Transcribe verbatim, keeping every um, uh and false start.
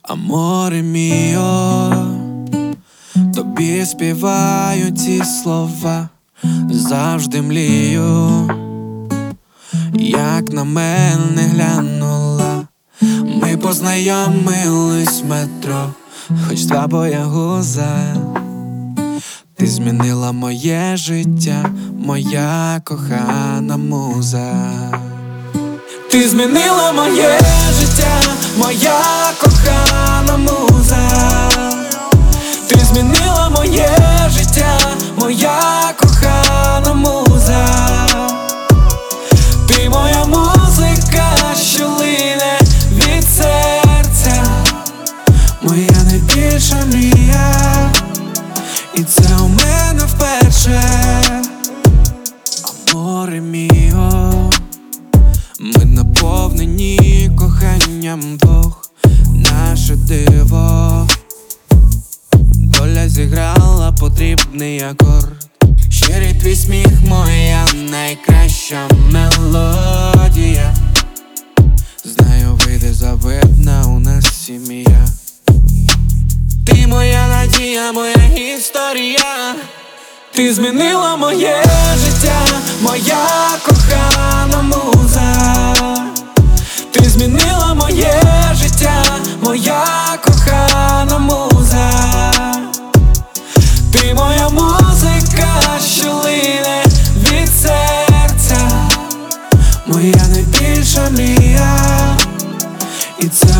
Аморе міо, тобі співаю ці слова, завжди млію, як на мене глянула. Ми познайомились в метро, хоч два боягуза. Ти змінила моє життя, моя кохана муза. Ти змінила моє життя, моя кохана муза. Ти змінила моє життя, моя кохана муза. Ти моя музика, що лине від серця, моя найбільша мрія, і це у мене вперше. Аморе міо, ми наповнені коханням двох, наше диво. Доля зіграла потрібний акорд. Щирий твій сміх, моя найкраща мелодія. Знаю, вийде завидна у нас сім'я. Ти моя надія, моя історія. Ти змінила моє життя, моя кохана муза. Ти змінила моє життя, моя кохана муза. Ти моя музика, що лине від серця, моя найбільша мрія, і це